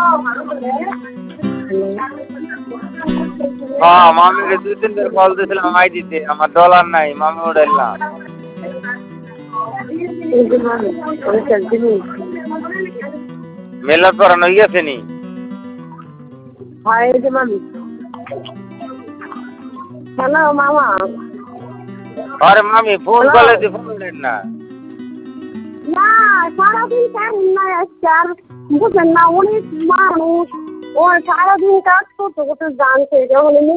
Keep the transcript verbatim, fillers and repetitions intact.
হ্যাঁ মামিকে দুই তিনবার কল দিয়েছিলাম আই দিতে, আমার ডলার নাই, মামি উঠাইল না। মেলা করানো হয়ে গেছে নি? হ্যালো মামা। আরে মামি ফোন করলে তুই ফোন উঠেন না। না সারাদিন কেমন নাই আজকে আর বুঝলেন না, অনেক মানুষ ও সারাদিন কাজ করতে করতে জানছে যখন